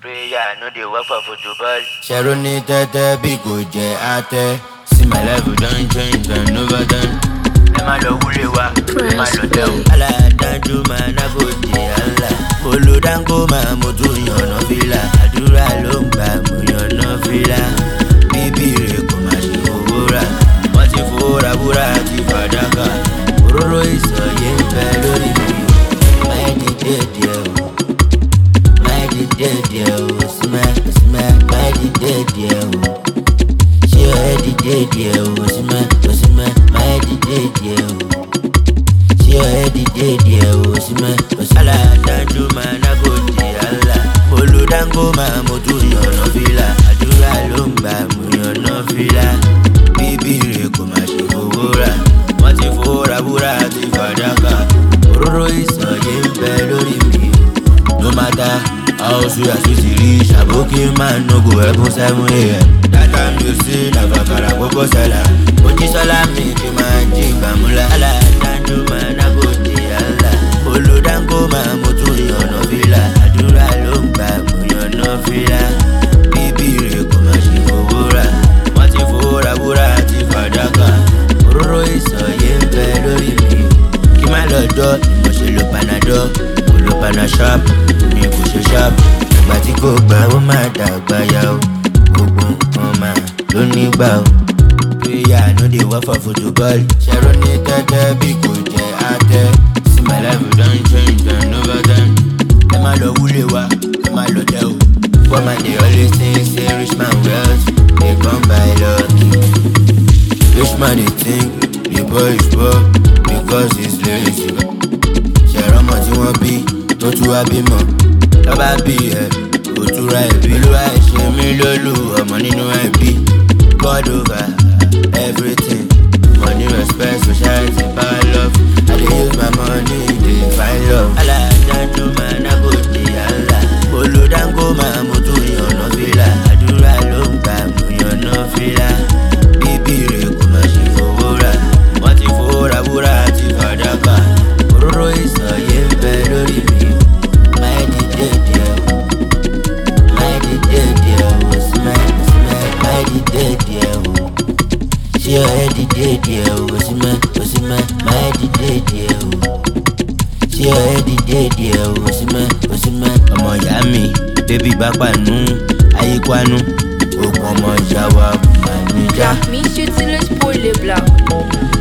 Prayer, no dey work for football. Sharoni tete big go je ate. See my life don't change and over done. Ema lo wule wa, ema lo tell. Ala danju man I go je Allah. Olo dango ma mo tu yan fila. Àdúrà ló ń gbà mo yan fila. Bíbí rẹ̀ kò má ṣe owó rà. Wọ́n ti fowóra búra ti fàdákà. Òróró ìsọ̀yé ń bẹ lórí mi. Máyé ti dé díẹ̀ o. Máyé ti dé díẹ̀ o. Símẹ́ máyé ti dé díẹ̀ o. Ṣé ọ̀rẹ́ ti dé díẹ̀ o? Símẹ́ máyé ti dé díẹ̀ o. Ṣé ọ̀rẹ́ ti dé díẹ̀ o? Símẹ́ aláàdájú máa nágò di àlà. Olùdángó máa mo tún yànnà fìlà. Àdúrà ló ń gbà mo yànnà fìlà. Bíbí rẹ̀ kò má ṣe owó rà. Wọ́n ti fowóra búra ti fàdákà. Òróró ìsọ̀yé ń bẹ lórí mi. No matter how sweet as you see, Shaboki man no go heaven 7 a.m. That time you see, Navakara Koko Sela. Ojisola mi fi máa jí gbàmúlá. Aláàdájú máa nágò di àlà. Olùdángó máa mo tún yànnà fìlà. Àdúrà ló ń gbà mo yànnà fìlà. Bíbí rẹ̀ kò má ṣe owó rà. Wọ́n ti fowóra búra ti fàdákà. Òróró ìsọ̀yé ń bẹ lórí mi. Kí má lọ dọ́, mo ṣe lo panadol. Mo lo panashop, mi kò ṣe sharp. Ìgbà tí kò gbà ó máa dàgbà ya o. Gbogbo nǹkan máa ló nígbà o. Prayer no dey work for football. Sharoni tẹ́tẹ́ bí kò jẹ́ àtẹ́. See my life don change and over done. Ẹ má lọ wúlé wa, ẹ má lọ tẹ́ o. Poor man dey always think say rich man wealth dey come by lucky. Rich man dey think the boy is poor because he's lazy. Ṣẹ̀rọ̀mọ tí wọ́n bí tó tún wá bímọ. Lọ́ba bí ẹ̀ kò túra ẹ̀bí. Olúwa ẹ̀ ṣe mí lólù ọmọ nínú ẹbí. God over everything. Money, respect, society, power, love. I dey use my money, dey find love. Aláàdájú máa nágò di àlà. Olùdángó máa mo tún yànnà fìlà. Àdúrà ló ń gbà mo yànnà fìlà. Bíbí rẹ̀ kò má ṣe owó rà. Wọ́n ti fowóra búra ti fàdákà. Òróró ìsọ̀yé ń bẹ lórí mi. Máyé ti dé díẹ̀ o. Máyé ti dé díẹ̀ o. Símẹ́ máyé ti dé díẹ̀ o. Ṣé ọ̀rẹ́ ti dé díẹ̀ o? Símẹ́ máyé ti dé díẹ̀ o. Ṣé ọ̀rẹ́ ti dé díẹ̀ o? Símẹ́ ọmọ ìyá mi bébí bá pàánù ayé kwánú. Ogun ọmọ ìyá wa kò máa ní já. Mi ṣe tí lè spoil le blanc.